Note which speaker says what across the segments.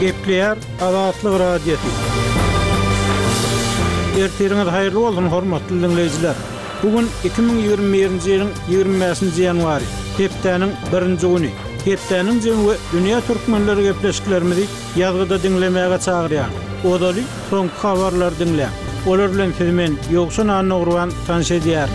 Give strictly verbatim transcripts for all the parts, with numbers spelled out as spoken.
Speaker 1: Gepleyer Azatlyk radiosu. Erteriňiz haýyrly bolsun hormatly dinleýijiler. Bugün iki bin ýygrimi birinji ýylyň ýygrimi beşinji ýanwary, hepdeniň birinji güni. Hepdeniň jemgy dünýä türkmenleri gepleşiklerimizi ýazgyda dinlemäge çagyrýar. Odaly soňky habarlar dinle. Olar bilen sizmen ýoksun anna urwan tanşedýär.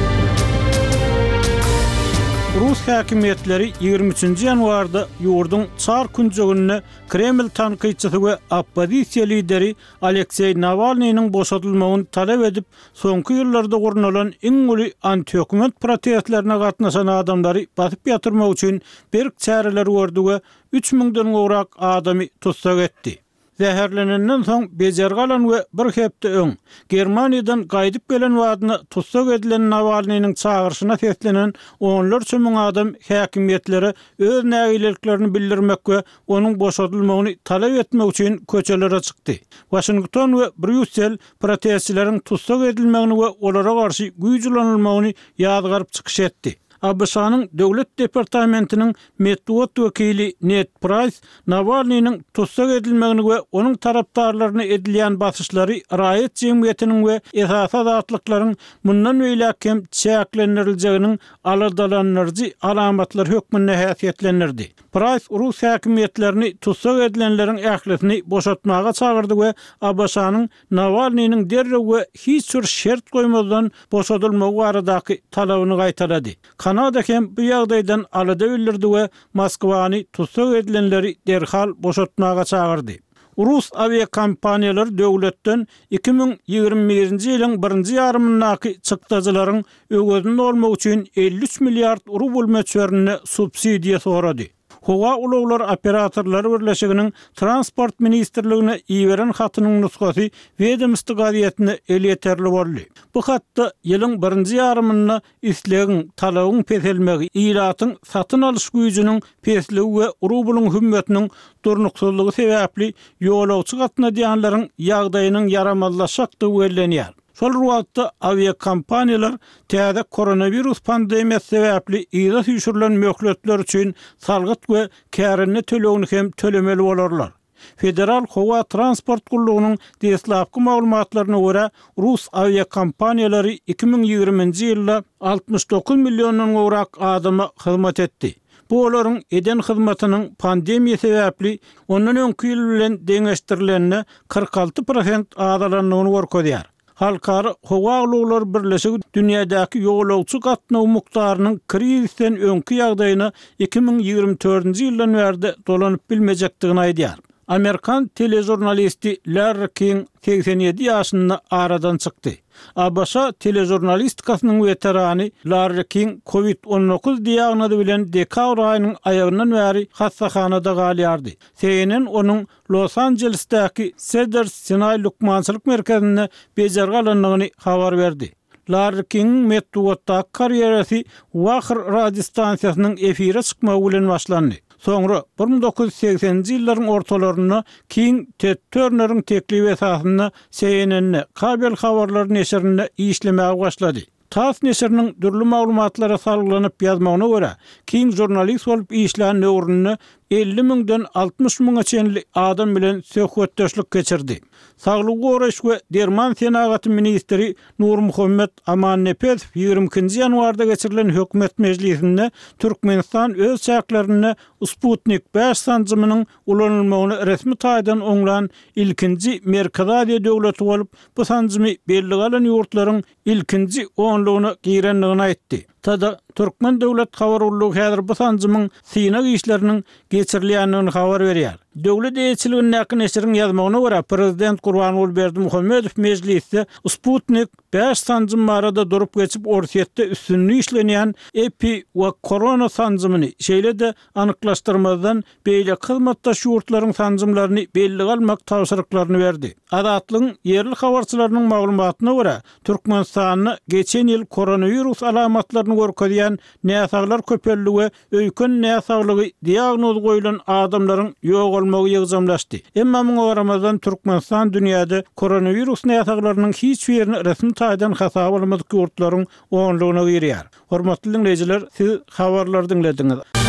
Speaker 1: Rus häkimetleri ýygrimi üçinji ýanwarda ýurdun çar künjegini Kreml tanqyçysy we oppozisiýa lideri Aleksey Navalnyň boşadylmagyny talap edip, soňky ýyllarda gurnulan iň uly anti-hökümet protestlerine gatnaşan adamlary basyp ýatyrmak üçin berk çäreler gördi we üç miňden gowrak adamy tutsak etdi. Zäherlenenden soň bejergalan we bir hepde öň Germaniýadan gaýdyp gelen wadyny tutsak edilen Navalnyň çağırşyna seslenen onlarça müň adam häkimetlere öz nägiliklerini bildirmek we onuň boşadylmagyny talap etmek üçin köçelere çykdy. Washington we Brüssel protestçileriň tutsak edilmegini we olara garşy güýjlenilmegini ýadgaryp çykyş etdi. A B S-nyň Döwlet Departamentiniň Medwat wekili Ned Price, Navalnyň tutsak edilmegini we onuň tarapdarlaryna edilýän basyşlary raýat jemgyýetiniň we esas azatlyklaryň mundan beýle kem çäklendirilýäginiň aladalanyrjy alamatlar hökmünde häsiýetlendirdi. Price Rus häkimetlerini tutsak edilenleriň ählisini boşatmaga çagyrdy we A B S-nyň Navalnyň derrew we hiç bir şert goýmadan boşadylmagy baradaky talabyny gaýtarady. Kanada hem bu ýagdaýdan alada bildirdi we Moskwany tutsak edilenleri derhal boşatmaga çagyrdy. Rus aviakompaniýalary döwletden iki bin ýygrimi birinji ýylyň birinji ýarymyndaky çykdagylaryň öwgözünde bolmak üçin elli üç milliard rubl meçberini subsidiýa sorady. Howa ulaglar operatorlary birleşiginiň transport ministrligine iýeren hatynyň nusgasy Wedemstwo gazetine el ýeterli boldy. Bu hatda ýylyň birinji ýarymyna islegiň talabyň peselmegi, ýylatyň satyn alyş güýjüniň pesligi we rublyň hümmetiniň durnuksyzlygy sebäpli ýolagçy gatna diýanlaryň ýagdaýynyň yaramazlaşykdygy bellenýär. Şol wagtda aviakompaniýalar täze koronavirus pandemiýasy sebäpli ýyla süýşürilen möhletler üçin salgyt we kärini tölegini hem tölemeli bolarlar. Federal Howa Transport Gullugynyň deslapky maglumatlaryna görä, Rus aviakompaniýalary iki bin ýygrimiňji ýylda altmış dokuz millionyň gowrak adama hyzmat etdi. Bu olaryň eden hyzmatynyň pandemiýa sebäpli ondan öňki ýyl bilen deňeşdirilenine kırk altı prosent azalanyny görkezýär. Halkara Howa ulaglar birleşigi dünýädäki ýolagçy gatnaw mukdarynyň krizisten öňki ýagdaýyna iki bin ýygrimi dördünji ýyldan beri dolanyp bilmejekdigini aýdýar. Amerikan telejurnalisti Larry King seksen ýedi ýaşynda aradan çykdy. A B S telejurnalistikasynyň veterany Larry King covid on dokuz diagnozy bilen dekabr aýynyň aýagyndan beri hastahanada galýardy. C N N onuň Los Angeles'däki Cedars-Sinai Lukmançylyk merkezine bejergalanlygyny habar berdi. Larry King Medwatda karýerasy Wahir radio stansiýasynyň efire çykmagy bilen başlandy. Soňra bir bin dokuz ýüz seksenji ýyllaryň ortalaryna King Ted Turner'ın teklibi esasında C N N kabel habarlary neşrinde işlemäge başlady. T A S S neşriniň dürli maglumatlara salgylanyp ýazmagyna görä, King jurnalist bolup işlän döwründe elli miňden altmış miňe çenli adam bilen söhbetdeşlik geçirdi. Saglyk goraş we Derman Senagaty ministri Nurmuhammed Amannepet ýygrimi ikinji ýanwarda geçirilen hökümet mejlisinde Türkmenistan öz çäklerini Sputnik beş sanjymynyň ulanylmagyny resmi taýdan oňlan ilkinji Merkez Aziýa döwleti bolup, bu sanjymy belli galan ýurtlaryň ilkinji onlugyny girenligini aýtdy. Tada Türkmen döwlet habar ullugy häzir bu sanjymyň synag işleriniň geçirilýändigini habar berýär. Döwlet eýçiliginiň näkin eşiriň ýazmagyna görä, prezident Gurbanguly Berdimuhammedow mejlisde Sputnik beş sanjym arada durup geçip orsiýetde üstünlüği işlenýän epi we korona sanjymyny şeýle-de anyklaşdyrmadan beýle hyzmatdaş ýurtlaryň sanjymlaryny belli galmak tawsyrlyklaryny berdi. Azatlygyň yerli habarçylarynyň maglumatyna görä, Türkmenistanyň geçen ýyl koronavirus alamatlaryny görkezýän näsaglar köpelli we öýkün näsaglygy diagnoz goýulan adamlaryň ýok bolmagy ýygzamlaşdy. Emma muňa Ramazan Türkmenistan dünýäde koronavirus näsaglarynyň hiç birini resmi taýdan hasap almadyk ýurtlaryň onlugyna girýär. Hormatly dinleýijiler, siz habarlary dinlediňiz.